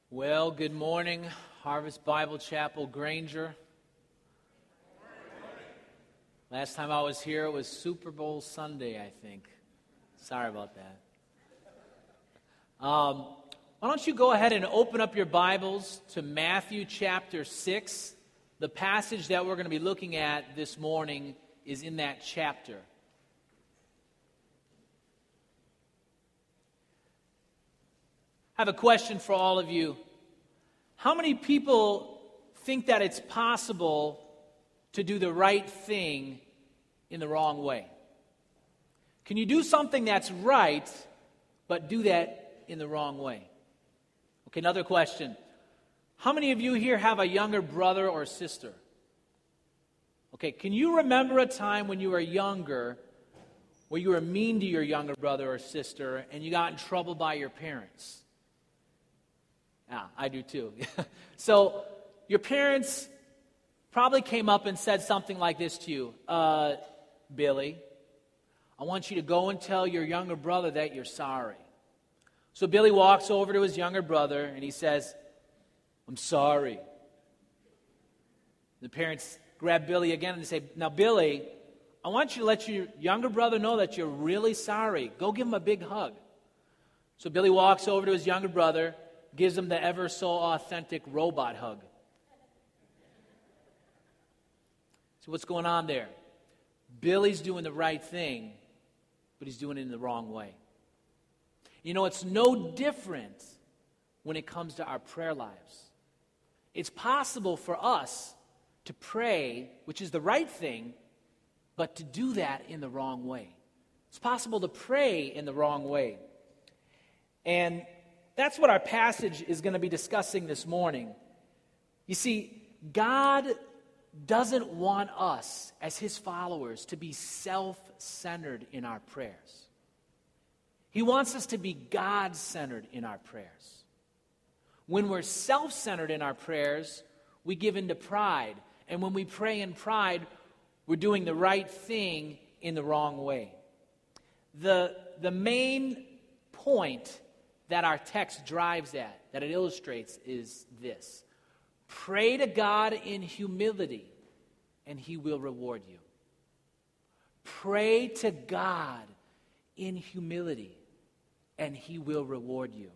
Well, good morning, Harvest Bible Chapel, Granger. Last time I was here, it was Super Bowl Sunday, I think. Sorry about that. Why don't you go ahead and open up your Bibles to Matthew chapter 6. The passage that we're going to be looking at this morning is in that chapter. I have a question for all of you. How many people think that it's possible to do the right thing in the wrong way? Can you do something that's right, but do that in the wrong way? Okay, another question. How many of you here have a younger brother or sister? Okay, can you remember a time when you were younger where you were mean to your younger brother or sister and you got in trouble by your parents? Yeah, I do too. So your parents probably came up and said something like this to you. Billy, I want you to go and tell your younger brother that you're sorry. So Billy walks over to his younger brother and he says, I'm sorry. The parents grab Billy again and they say, now Billy, I want you to let your younger brother know that you're really sorry. Go give him a big hug. So Billy walks over to his younger brother, gives him the ever so authentic robot hug. So what's going on there? Billy's doing the right thing, but he's doing it in the wrong way. You know, it's no different when it comes to our prayer lives. It's possible for us to pray, which is the right thing, but to do that in the wrong way. It's possible to pray in the wrong way. And that's what our passage is going to be discussing this morning. You see, God doesn't want us as His followers to be self-centered in our prayers. He wants us to be God-centered in our prayers. When we're self-centered in our prayers, we give into pride. And when we pray in pride, we're doing the right thing in the wrong way. The main point that our text drives at, that it illustrates, is this. Pray to God in humility, and He will reward you. Pray to God in humility, and He will reward you.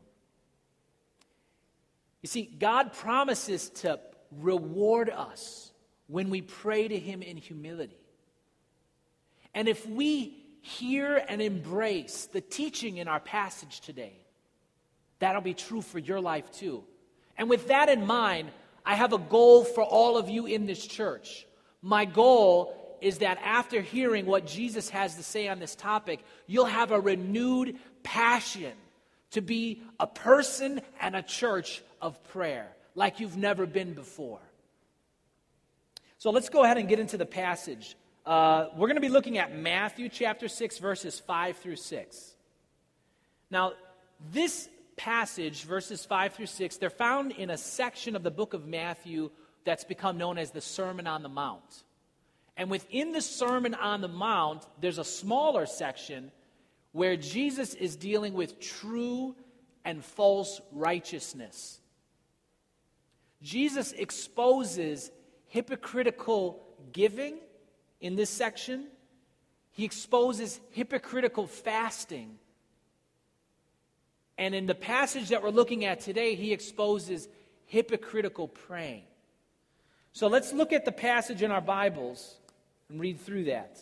You see, God promises to reward us when we pray to Him in humility. And if we hear and embrace the teaching in our passage today, that'll be true for your life too. And with that in mind, I have a goal for all of you in this church. My goal is that after hearing what Jesus has to say on this topic, you'll have a renewed passion to be a person and a church of prayer like you've never been before. So let's go ahead and get into the passage. We're going to be looking at Matthew chapter 6, verses 5 through 6. Now, this passage, verses 5 through 6, they're found in a section of the book of Matthew that's become known as the Sermon on the Mount. And within the Sermon on the Mount, there's a smaller section where Jesus is dealing with true and false righteousness. Jesus exposes hypocritical giving in this section. He exposes hypocritical fasting. And in the passage that we're looking at today, He exposes hypocritical praying. So let's look at the passage in our Bibles and read through that.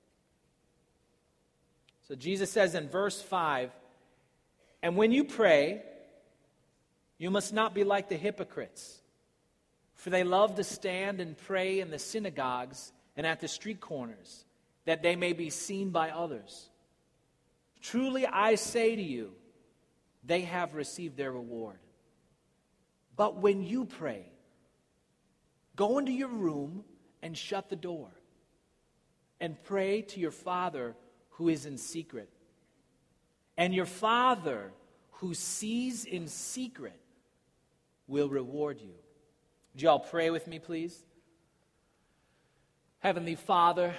So Jesus says in verse 5, and when you pray, you must not be like the hypocrites, for they love to stand and pray in the synagogues and at the street corners, that they may be seen by others. Truly I say to you, they have received their reward. But when you pray, go into your room and shut the door, and pray to your Father who is in secret. And your Father who sees in secret will reward you. Would you all pray with me, please? Heavenly Father,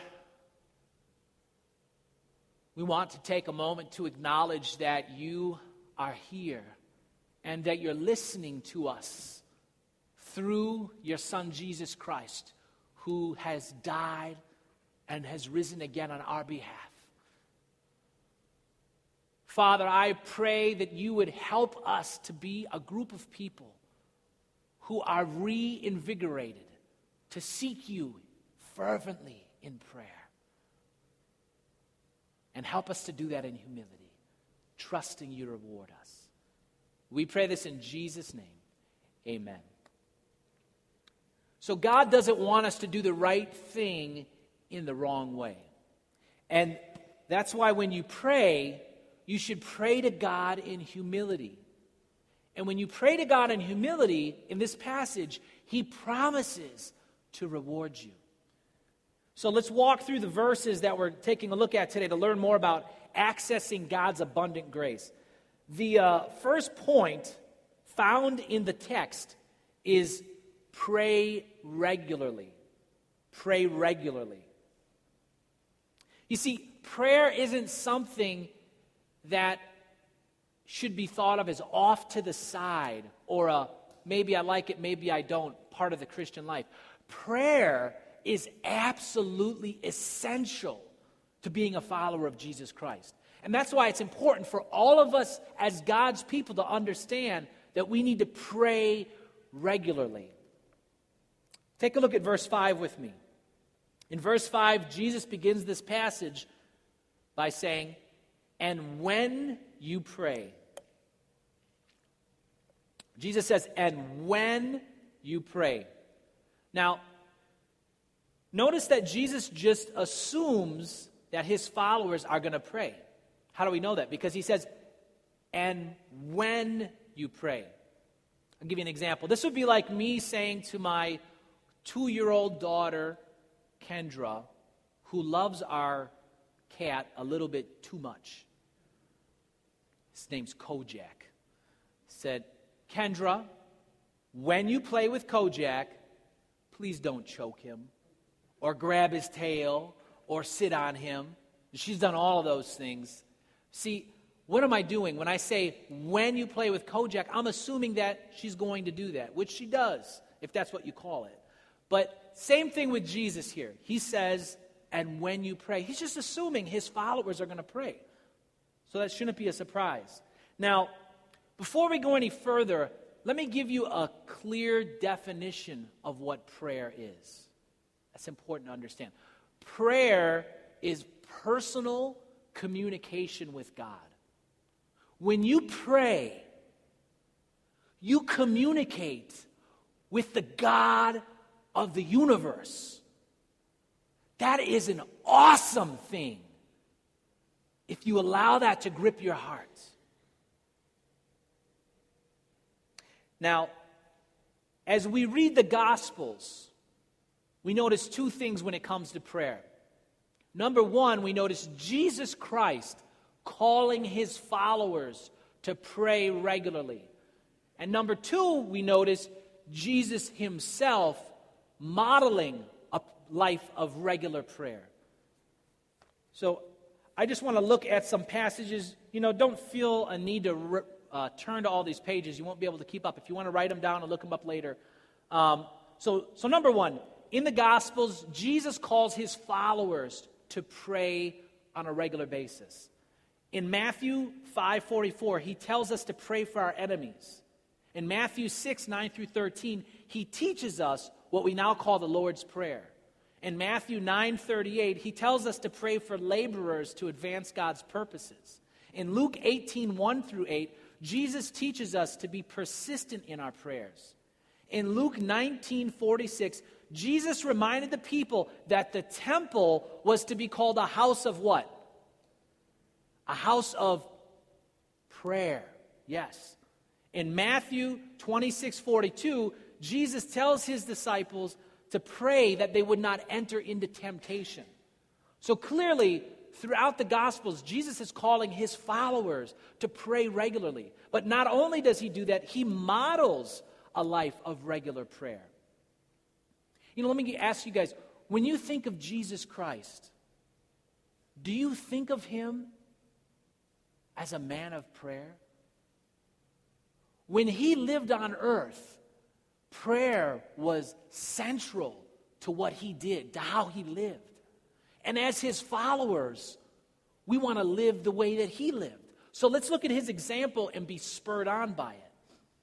we want to take a moment to acknowledge that You are here and that you're listening to us through your Son, Jesus Christ, who has died and has risen again on our behalf. Father, I pray that you would help us to be a group of people who are reinvigorated to seek you fervently in prayer. And help us to do that in humility, trusting you to reward us. We pray this in Jesus' name. Amen. So God doesn't want us to do the right thing in the wrong way. And that's why when you pray, you should pray to God in humility. And when you pray to God in humility, in this passage, He promises to reward you. So let's walk through the verses that we're taking a look at today to learn more about accessing God's abundant grace. The first point found in the text is pray regularly. Pray regularly. You see, prayer isn't something that should be thought of as off to the side or a maybe I like it, maybe I don't part of the Christian life. Prayer is absolutely essential to being a follower of Jesus Christ. And that's why it's important for all of us as God's people to understand that we need to pray regularly. Take a look at verse 5 with me. In verse 5, Jesus begins this passage by saying, "And when you pray." Jesus says, "And when you pray." Now, notice that Jesus just assumes that his followers are going to pray. How do we know that? Because he says, "And when you pray." I'll give you an example. This would be like me saying to my 2-year-old daughter, Kendra, who loves our cat a little bit too much. His name's Kojak. Said, "Kendra, when you play with Kojak, please don't choke him or grab his tail or sit on him." She's done all of those things. See, what am I doing? When I say, "when you play with Kojak," I'm assuming that she's going to do that, which she does, if that's what you call it. But same thing with Jesus here. He says, "And when you pray." He's just assuming his followers are going to pray. So that shouldn't be a surprise. Now, before we go any further, let me give you a clear definition of what prayer is. That's important to understand. Prayer is personal communication with God. When you pray, you communicate with the God of the universe. That is an awesome thing if you allow that to grip your heart. Now, as we read the Gospels, we notice two things when it comes to prayer. Number one, we notice Jesus Christ calling his followers to pray regularly. And number two, we notice Jesus himself modeling a life of regular prayer. So I just want to look at some passages. Don't feel a need to turn to all these pages. You won't be able to keep up. If you want to write them down and look them up later. So number one, in the Gospels, Jesus calls his followers to pray on a regular basis. In Matthew 5:44, he tells us to pray for our enemies. In Matthew 6:9-13, he teaches us what we now call the Lord's Prayer. In Matthew 9:38, he tells us to pray for laborers to advance God's purposes. In Luke 18:1-8, Jesus teaches us to be persistent in our prayers. In Luke 19:46, Jesus reminded the people that the temple was to be called a house of what? A house of prayer. Yes. In Matthew 26:42, Jesus tells his disciples to pray that they would not enter into temptation. So clearly, throughout the Gospels, Jesus is calling his followers to pray regularly. But not only does he do that, he models a life of regular prayer. Let me ask you guys, when you think of Jesus Christ, do you think of him as a man of prayer? When he lived on earth, prayer was central to what he did, to how he lived. And as his followers, we want to live the way that he lived. So let's look at his example and be spurred on by it.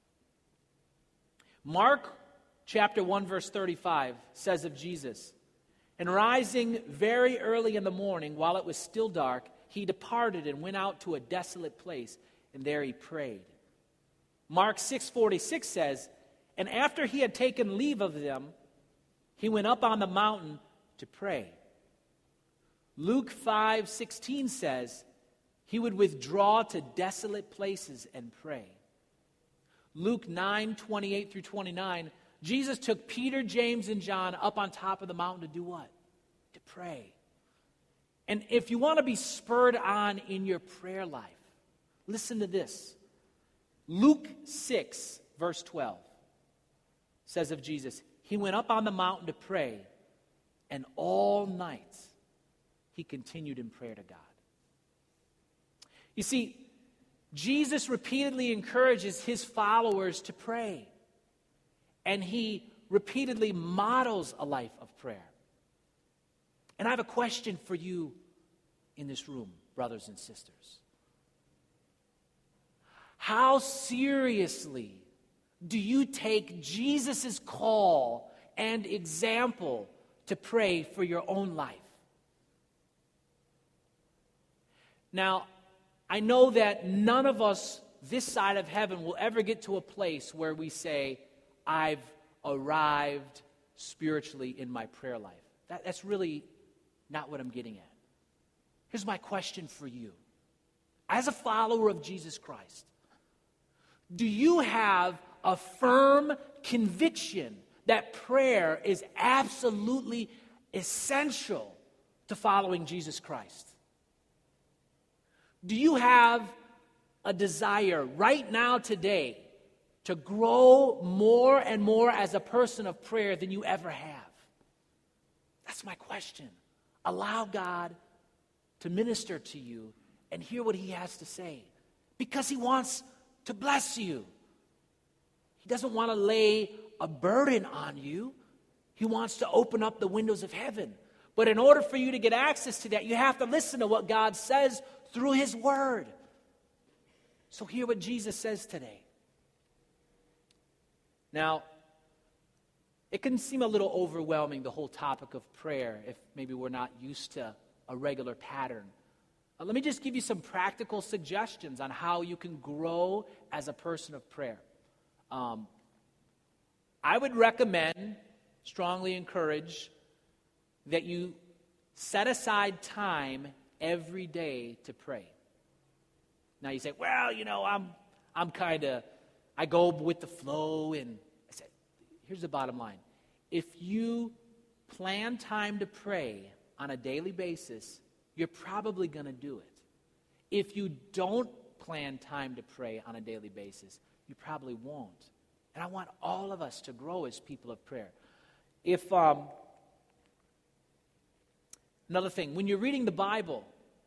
Mark chapter 1, verse 35 says of Jesus, "And rising very early in the morning, while it was still dark, he departed and went out to a desolate place, and there he prayed." Mark 6:46 says, "And after he had taken leave of them, he went up on the mountain to pray." Luke 5:16 says, he would withdraw to desolate places and pray. Luke 9:28 through 29, Jesus took Peter, James, and John up on top of the mountain to do what? To pray. And if you want to be spurred on in your prayer life, listen to this. Luke 6, verse 12 says of Jesus, he went up on the mountain to pray, and all night he continued in prayer to God. You see, Jesus repeatedly encourages his followers to pray, and he repeatedly models a life of prayer. And I have a question for you in this room, brothers and sisters. How seriously do you take Jesus' call and example to pray for your own life? Now, I know that none of us this side of heaven will ever get to a place where we say, I've arrived spiritually in my prayer life. That's really not what I'm getting at. Here's my question for you. As a follower of Jesus Christ, do you have a firm conviction that prayer is absolutely essential to following Jesus Christ? Do you have a desire right now today to grow more and more as a person of prayer than you ever have? That's my question. Allow God to minister to you and hear what he has to say, because he wants to bless you. He doesn't want to lay a burden on you. He wants to open up the windows of heaven. But in order for you to get access to that, you have to listen to what God says through his word. So hear what Jesus says today. Now, it can seem a little overwhelming, the whole topic of prayer, if maybe we're not used to a regular pattern. Let me just give you some practical suggestions on how you can grow as a person of prayer. I would recommend, strongly encourage, that you set aside time every day to pray. Now you say, well, I go with the flow, and I said, here's the bottom line. If you plan time to pray on a daily basis, you're probably going to do it. If you don't plan time to pray on a daily basis, you probably won't. And I want all of us to grow as people of prayer. Another thing, when you're reading the Bible,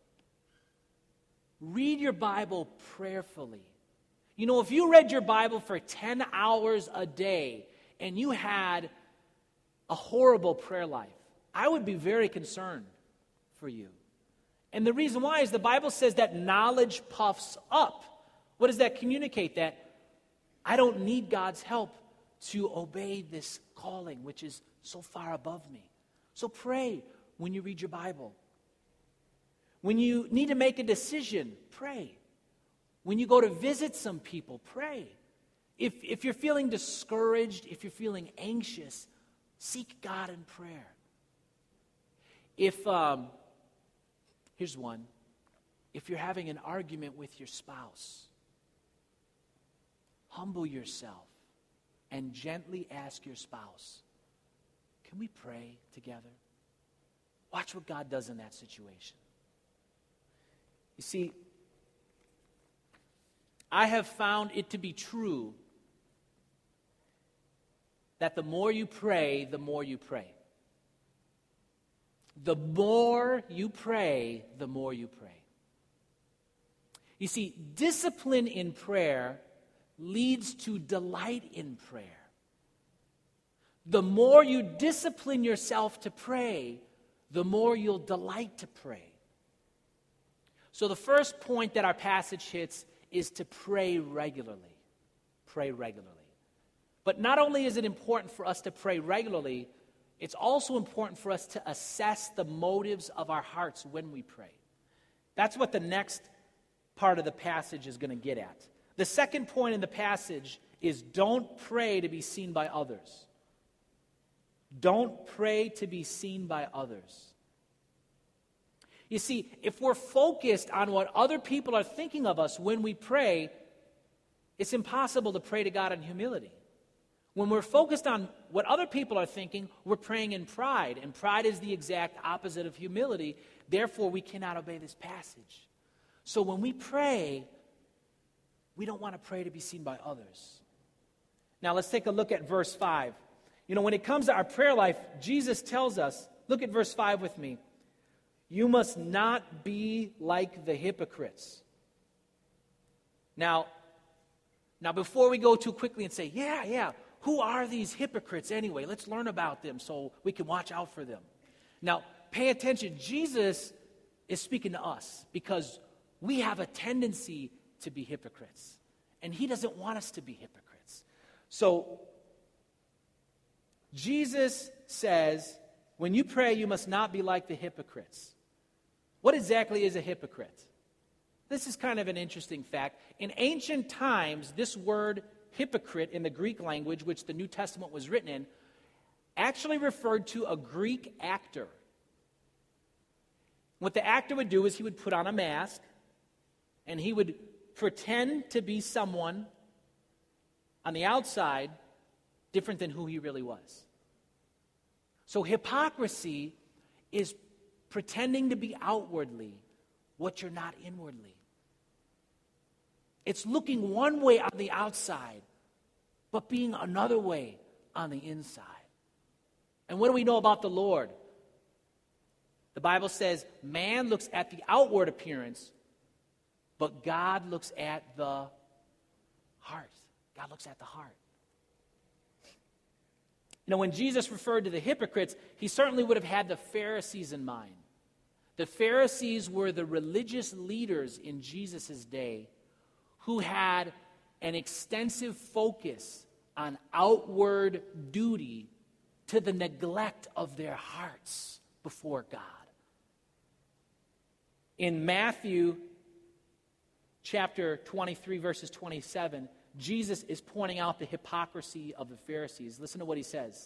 read your Bible prayerfully. If you read your Bible for 10 hours a day and you had a horrible prayer life, I would be very concerned for you. And the reason why is the Bible says that knowledge puffs up. What does that communicate? That I don't need God's help to obey this calling, which is so far above me. So pray when you read your Bible. When you need to make a decision, pray. When you go to visit some people, pray. If you're feeling discouraged, if you're feeling anxious, seek God in prayer. Here's one. If you're having an argument with your spouse, humble yourself and gently ask your spouse, can we pray together? Watch what God does in that situation. You see, I have found it to be true that the more you pray, the more you pray. The more you pray, the more you pray. You see, discipline in prayer leads to delight in prayer. The more you discipline yourself to pray, the more you'll delight to pray. So the first point that our passage hits is to pray regularly. Pray regularly. But not only is it important for us to pray regularly, it's also important for us to assess the motives of our hearts when we pray. That's what the next part of the passage is going to get at. The second point in the passage is don't pray to be seen by others. Don't pray to be seen by others. You see, if we're focused on what other people are thinking of us when we pray, it's impossible to pray to God in humility. When we're focused on what other people are thinking, we're praying in pride, and pride is the exact opposite of humility. Therefore, we cannot obey this passage. So when we pray, we don't want to pray to be seen by others. Now, let's take a look at verse 5. You know, when it comes to our prayer life, Jesus tells us, look at verse 5 with me. You must not be like the hypocrites. Now, before we go too quickly and say, yeah, who are these hypocrites anyway? Let's learn about them so we can watch out for them. Now, pay attention. Jesus is speaking to us because we have a tendency to be hypocrites. And he doesn't want us to be hypocrites. So, Jesus says, when you pray, you must not be like the hypocrites. What exactly is a hypocrite? This is kind of an interesting fact. In ancient times, this word hypocrite in the Greek language, which the New Testament was written in, actually referred to a Greek actor. What the actor would do is he would put on a mask and he would pretend to be someone on the outside different than who he really was. So hypocrisy is pretending to be outwardly what you're not inwardly. It's looking one way on the outside, but being another way on the inside. And what do we know about the Lord? The Bible says man looks at the outward appearance, but God looks at the heart. God looks at the heart. You know, when Jesus referred to the hypocrites, he certainly would have had the Pharisees in mind. The Pharisees were the religious leaders in Jesus' day who had an extensive focus on outward duty to the neglect of their hearts before God. In Matthew chapter 23, verses 27, Jesus is pointing out the hypocrisy of the Pharisees. Listen to what he says.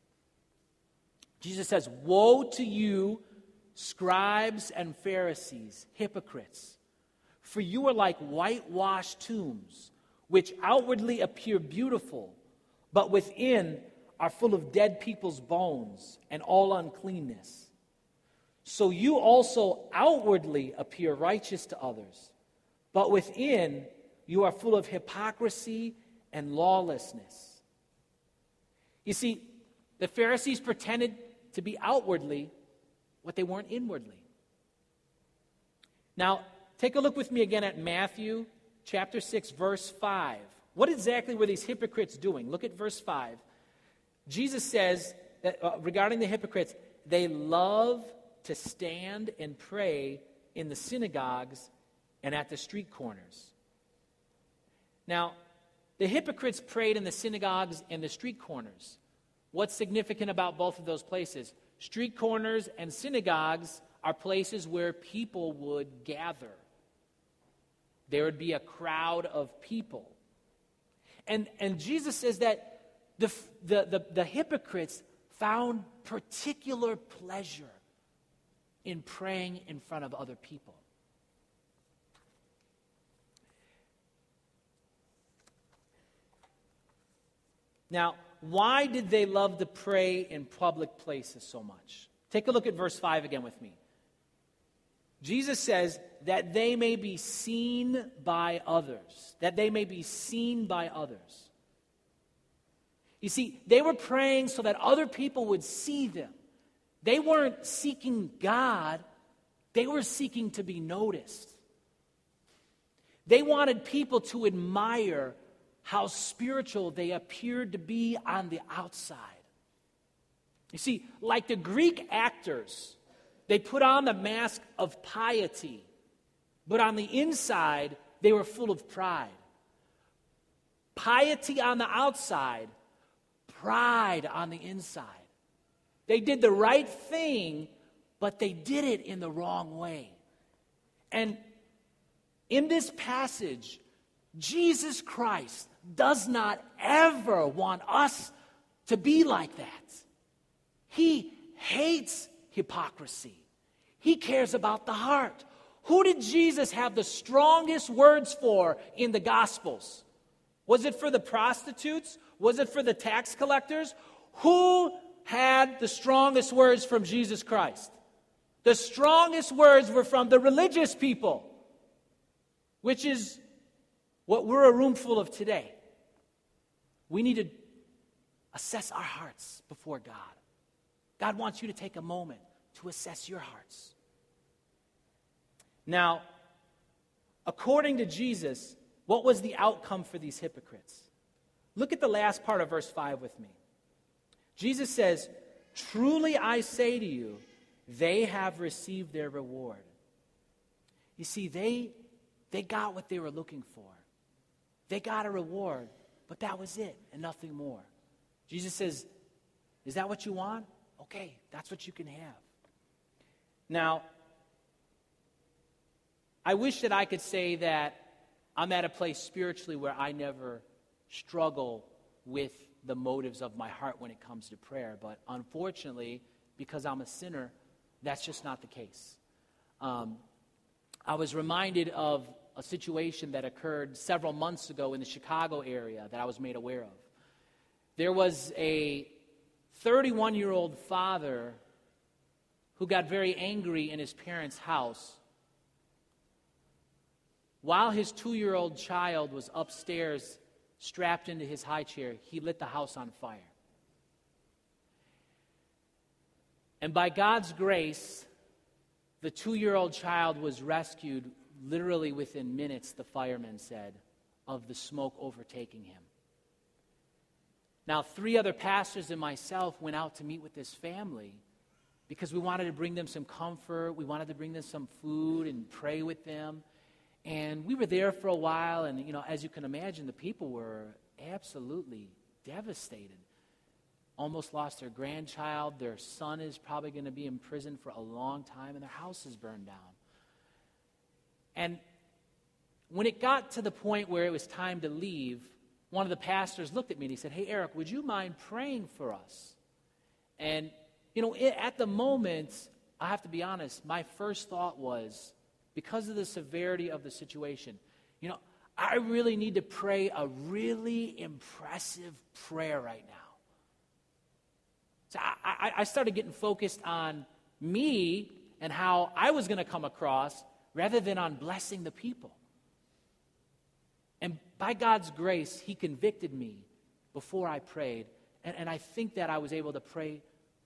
Jesus says, "Woe to you, scribes and Pharisees, hypocrites! For you are like whitewashed tombs, which outwardly appear beautiful, but within are full of dead people's bones and all uncleanness. So you also outwardly appear righteous to others, but within you are full of hypocrisy and lawlessness." You see, the Pharisees pretended to be outwardly what they weren't inwardly. Now, take a look with me again at Matthew chapter 6, verse 5. What exactly were these hypocrites doing? Look at verse 5. Jesus says that regarding the hypocrites, they love to stand and pray in the synagogues and at the street corners. Now, the hypocrites prayed in the synagogues and the street corners. What's significant about both of those places? Street corners and synagogues are places where people would gather. There would be a crowd of people. And Jesus says that the hypocrites found particular pleasure in praying in front of other people. Now, why did they love to pray in public places so much? Take a look at verse 5 again with me. Jesus says that they may be seen by others. That they may be seen by others. You see, they were praying so that other people would see them. They weren't seeking God. They were seeking to be noticed. They wanted people to admire how spiritual they appeared to be on the outside. You see, like the Greek actors, they put on the mask of piety, but on the inside, they were full of pride. Piety on the outside, pride on the inside. They did the right thing, but they did it in the wrong way. And in this passage, Jesus Christ does not ever want us to be like that. He hates hypocrisy. He cares about the heart. Who did Jesus have the strongest words for in the Gospels? Was it for the prostitutes? Was it for the tax collectors? Who had the strongest words from Jesus Christ? The strongest words were from the religious people, which is what we're a room full of today. We need to assess our hearts before God. God wants you to take a moment to assess your hearts. Now, according to Jesus, what was the outcome for these hypocrites? Look at the last part of verse 5 with me. Jesus says, "Truly I say to you, they have received their reward." You see, they got what they were looking for. They got a reward, but that was it and nothing more. Jesus says, is that what you want? Okay, that's what you can have. Now, I wish that I could say that I'm at a place spiritually where I never struggle with the motives of my heart when it comes to prayer. But unfortunately, because I'm a sinner, that's just not the case. I was reminded of a situation that occurred several months ago in the Chicago area that I was made aware of. There was a 31-year-old father who got very angry in his parents' house while his 2-year-old child was upstairs strapped into his high chair. He lit the house on fire. And by God's grace, the 2-year-old child was rescued literally within minutes, the firemen said, of the smoke overtaking him. Now, 3 other pastors and myself went out to meet with this family because we wanted to bring them some comfort. We wanted to bring them some food and pray with them. And we were there for a while, and, as you can imagine, the people were absolutely devastated. Almost lost their grandchild. Their son is probably going to be in prison for a long time, and their house is burned down. And when it got to the point where it was time to leave, one of the pastors looked at me and he said, "Hey, Eric, would you mind praying for us?" And, at the moment, I have to be honest, my first thought was, because of the severity of the situation, I really need to pray a really impressive prayer right now. So I started getting focused on me and how I was going to come across rather than on blessing the people. And by God's grace, He convicted me before I prayed, and I think that I was able to pray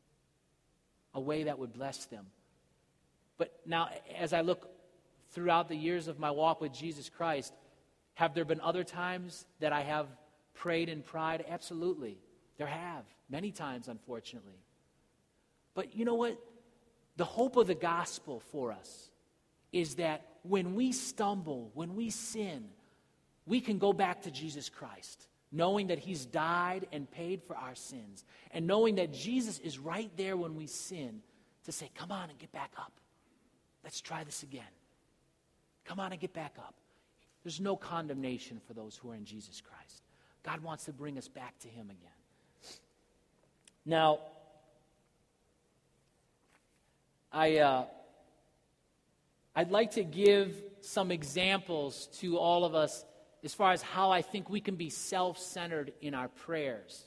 a way that would bless them. But now, as I look throughout the years of my walk with Jesus Christ, have there been other times that I have prayed in pride? Absolutely. There have. Many times, unfortunately. But you know what? The hope of the gospel for us is that when we stumble, when we sin, we can go back to Jesus Christ, knowing that He's died and paid for our sins, and knowing that Jesus is right there when we sin to say, "Come on and get back up. Let's try this again. Come on and get back up." There's no condemnation for those who are in Jesus Christ. God wants to bring us back to Him again. Now, I'd like to give some examples to all of us as far as how I think we can be self-centered in our prayers.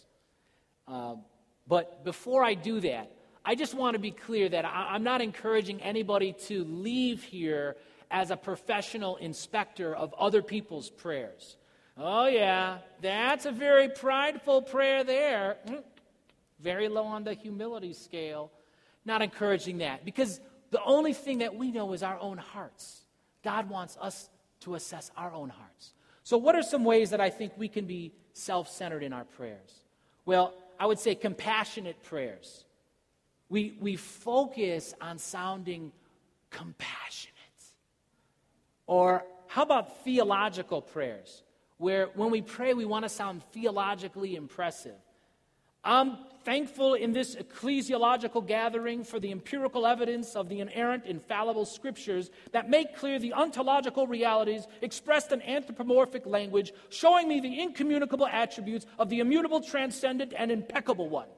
But before I do that, I just want to be clear that I'm not encouraging anybody to leave here as a professional inspector of other people's prayers. Oh yeah, that's a very prideful prayer there. Very low on the humility scale. Not encouraging that, because the only thing that we know is our own hearts. God wants us to assess our own hearts. So what are some ways that I think we can be self-centered in our prayers? Well, I would say compassionate prayers. We focus on sounding compassionate. Or how about theological prayers, where when we pray, we want to sound theologically impressive. I'm thankful in this ecclesiological gathering for the empirical evidence of the inerrant, infallible scriptures that make clear the ontological realities expressed in anthropomorphic language, showing me the incommunicable attributes of the immutable, transcendent, and impeccable one.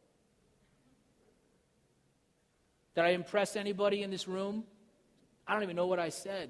Did I impress anybody in this room? I don't even know what I said.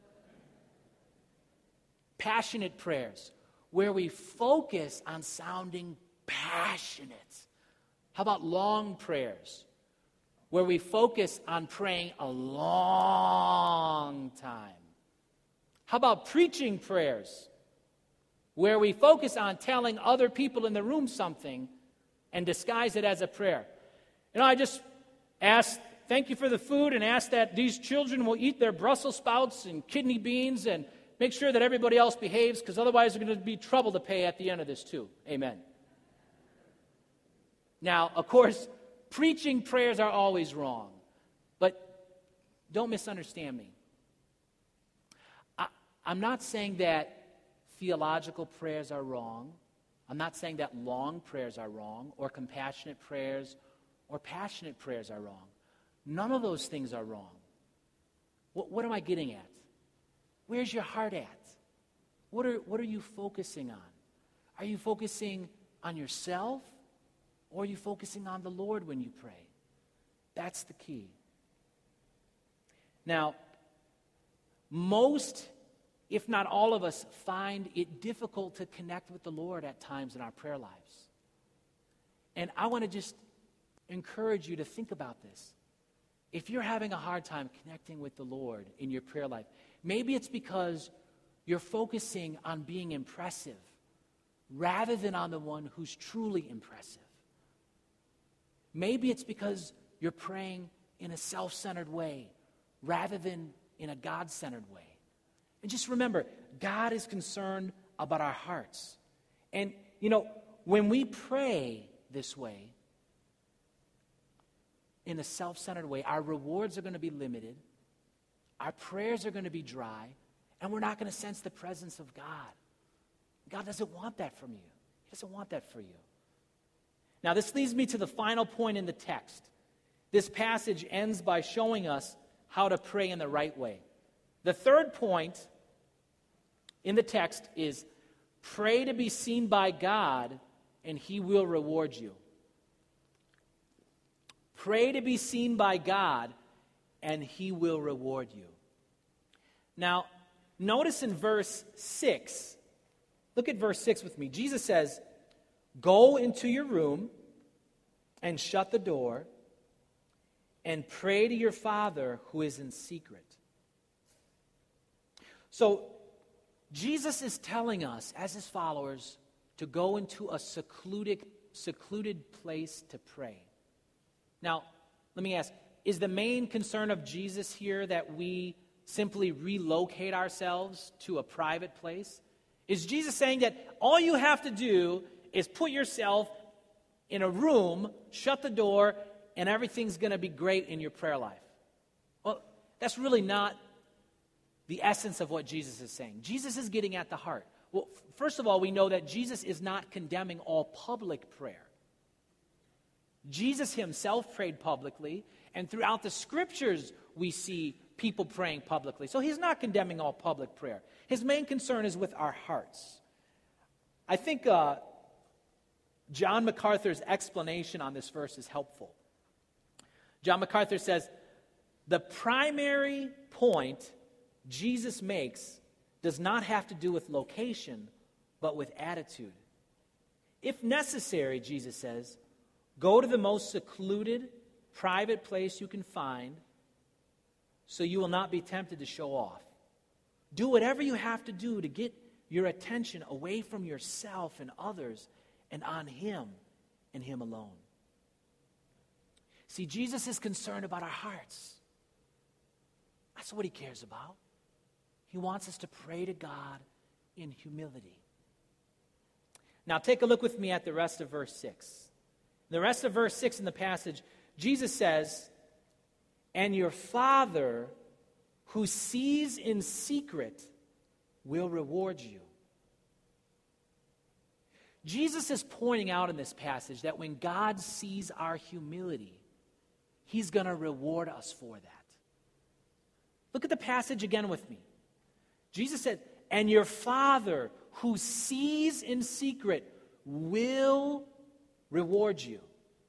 Passionate prayers, where we focus on sounding passionate. How about long prayers, where we focus on praying a long time? How about preaching prayers, where we focus on telling other people in the room something and disguise it as a prayer? I just asked, thank you for the food, and ask that these children will eat their Brussels sprouts and kidney beans and make sure that everybody else behaves, because otherwise there's going to be trouble to pay at the end of this too. Amen. Now, of course, preaching prayers are always wrong, but don't misunderstand me. I'm not saying that theological prayers are wrong. I'm not saying that long prayers are wrong, or compassionate prayers or passionate prayers are wrong. None of those things are wrong. What am I getting at? Where's your heart at? What are you focusing on? Are you focusing on yourself, or are you focusing on the Lord when you pray? That's the key. Now, most, if not all of us, find it difficult to connect with the Lord at times in our prayer lives. And I want to just encourage you to think about this. If you're having a hard time connecting with the Lord in your prayer life, maybe it's because you're focusing on being impressive rather than on the one who's truly impressive. Maybe it's because you're praying in a self-centered way rather than in a God-centered way. And just remember, God is concerned about our hearts. And, when we pray this way, in a self-centered way, our rewards are going to be limited, our prayers are going to be dry, and we're not going to sense the presence of God. God doesn't want that from you. He doesn't want that for you. Now, this leads me to the final point in the text. This passage ends by showing us how to pray in the right way. The third point in the text is pray to be seen by God, and He will reward you. Pray to be seen by God, and He will reward you. Now, notice in verse 6, look at verse 6 with me. Jesus says, "Go into your room and shut the door and pray to your Father who is in secret." So, Jesus is telling us, as His followers, to go into a secluded place to pray. Now, let me ask, is the main concern of Jesus here that we simply relocate ourselves to a private place? Is Jesus saying that all you have to do is put yourself in a room, shut the door, and everything's going to be great in your prayer life? Well, that's really not the essence of what Jesus is saying. Jesus is getting at the heart. Well, first of all, we know that Jesus is not condemning all public prayer. Jesus Himself prayed publicly, and throughout the Scriptures we see people praying publicly. So He's not condemning all public prayer. His main concern is with our hearts. I think John MacArthur's explanation on this verse is helpful. John MacArthur says, the primary point Jesus makes does not have to do with location, but with attitude. If necessary, Jesus says, go to the most secluded, private place you can find so you will not be tempted to show off. Do whatever you have to do to get your attention away from yourself and others and on Him and Him alone. See, Jesus is concerned about our hearts. That's what He cares about. He wants us to pray to God in humility. Now take a look with me at the rest of verse 6. The rest of verse 6 in the passage, Jesus says, "And your Father who sees in secret will reward you." Jesus is pointing out in this passage that when God sees our humility, He's going to reward us for that. Look at the passage again with me. Jesus said, "And your Father who sees in secret will reward you."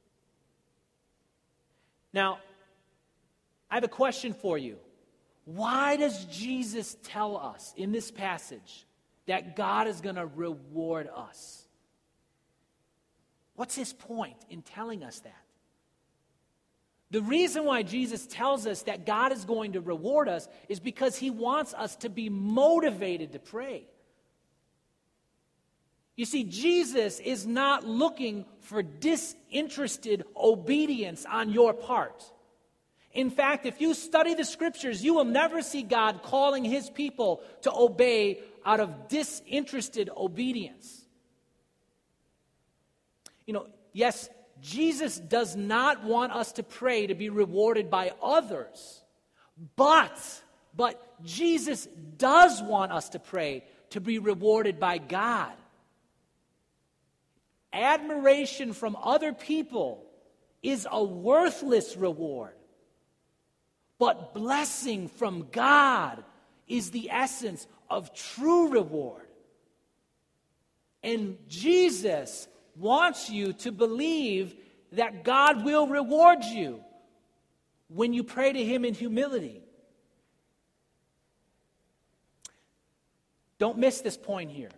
Now, I have a question for you. Why does Jesus tell us in this passage that God is going to reward us? What's his point in telling us that? The reason why Jesus tells us that God is going to reward us is because he wants us to be motivated to pray. You see, Jesus is not looking for disinterested obedience on your part. In fact, if you study the scriptures, you will never see God calling his people to obey out of disinterested obedience. You know, yes, Jesus does not want us to pray to be rewarded by others, but Jesus does want us to pray to be rewarded by God. Admiration from other people is a worthless reward, but blessing from God is the essence of true reward. And Jesus wants you to believe that God will reward you when you pray to him in humility. Don't miss this point here.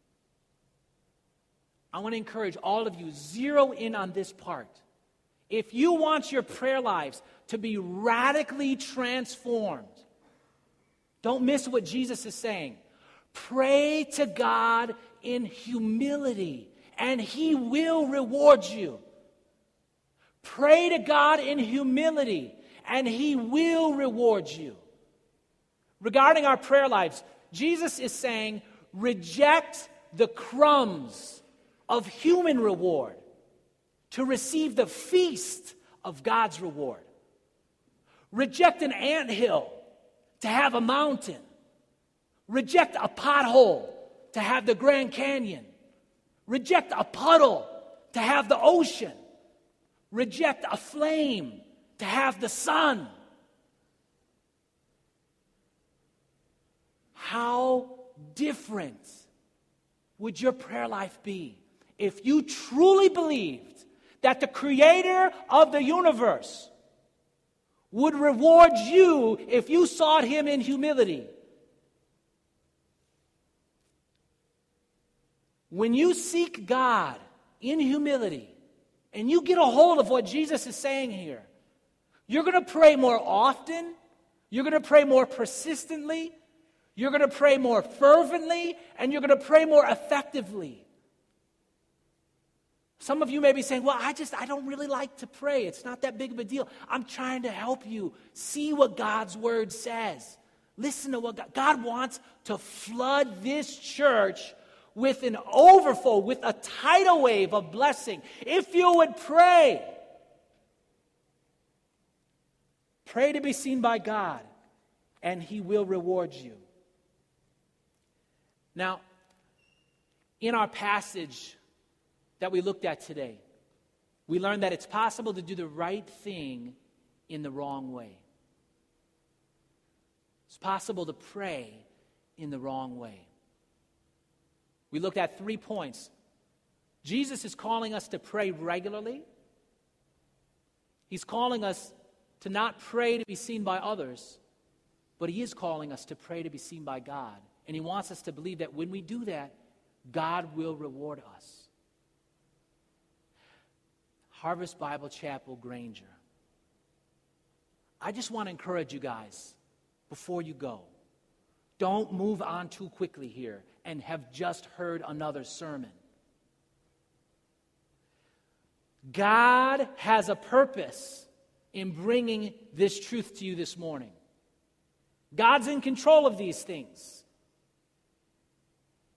I want to encourage all of you, zero in on this part. If you want your prayer lives to be radically transformed, don't miss what Jesus is saying. Pray to God in humility, and he will reward you. Pray to God in humility, and he will reward you. Regarding our prayer lives, Jesus is saying, reject the crumbs of human reward to receive the feast of God's reward. Reject an anthill to have a mountain. Reject a pothole to have the Grand Canyon. Reject a puddle to have the ocean. Reject a flame to have the sun. How different would your prayer life be if you truly believed that the creator of the universe would reward you if you sought him in humility? When you seek God in humility and you get a hold of what Jesus is saying here, you're going to pray more often, you're going to pray more persistently, you're going to pray more fervently, and you're going to pray more effectively. Some of you may be saying, well, I don't really like to pray. It's not that big of a deal. I'm trying to help you see what God's word says. Listen to what God wants to flood this church with an overflow, with a tidal wave of blessing. If you would pray, pray to be seen by God, and he will reward you. Now, in our passage that we looked at today, we learned that it's possible to do the right thing in the wrong way. It's possible to pray in the wrong way. We looked at 3 points. Jesus is calling us to pray regularly. He's calling us to not pray to be seen by others, but he is calling us to pray to be seen by God. And he wants us to believe that when we do that, God will reward us. Harvest Bible Chapel, Granger. I just want to encourage you guys, before you go, don't move on too quickly here and have just heard another sermon. God has a purpose in bringing this truth to you this morning. God's in control of these things.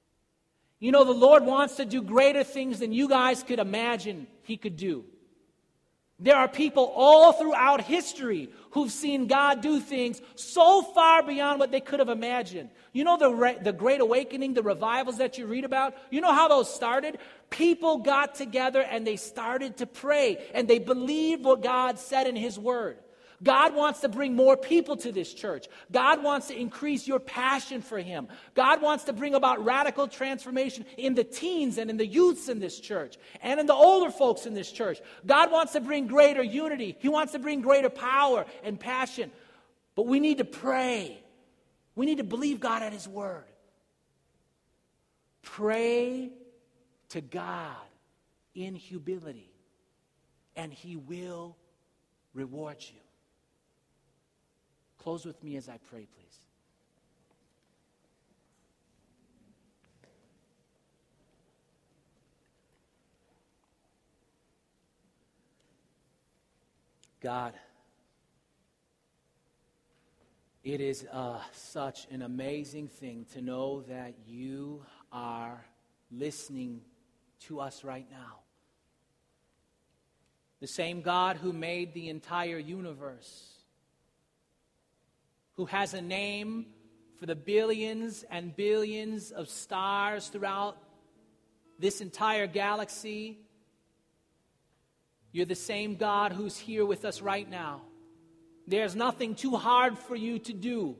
You know, the Lord wants to do greater things than you guys could imagine He could do. There are people all throughout history who've seen God do things so far beyond what they could have imagined. You know the Great Awakening, the revivals that you read about? You know how those started? People got together and they started to pray, and they believed what God said in His Word. God wants to bring more people to this church. God wants to increase your passion for Him. God wants to bring about radical transformation in the teens and in the youths in this church and in the older folks in this church. God wants to bring greater unity. He wants to bring greater power and passion. But we need to pray. We need to believe God at His Word. Pray to God in humility, and He will reward you. Close with me as I pray, please. God, it is such an amazing thing to know that You are listening to us right now. The same God who made the entire universe, who has a name for the billions and billions of stars throughout this entire galaxy. You're the same God who's here with us right now. There's nothing too hard for You to do.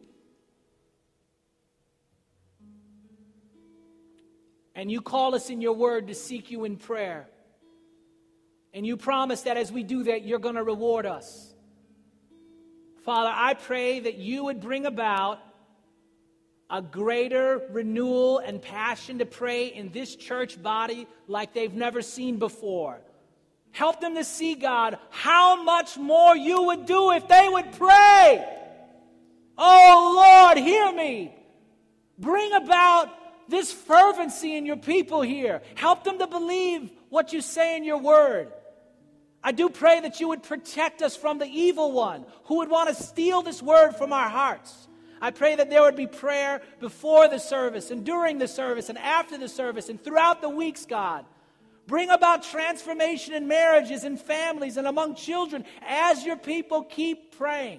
And You call us in Your Word to seek You in prayer. And You promise that as we do that, You're going to reward us. Father, I pray that You would bring about a greater renewal and passion to pray in this church body like they've never seen before. Help them to see, God, how much more You would do if they would pray. Oh, Lord, hear me. Bring about this fervency in Your people here. Help them to believe what You say in Your Word. I do pray that You would protect us from the evil one who would want to steal this word from our hearts. I pray that there would be prayer before the service and during the service and after the service and throughout the weeks, God. Bring about transformation in marriages and families and among children as Your people keep praying.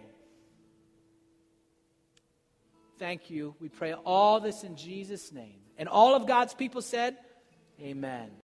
Thank You. We pray all this in Jesus' name. And all of God's people said, amen.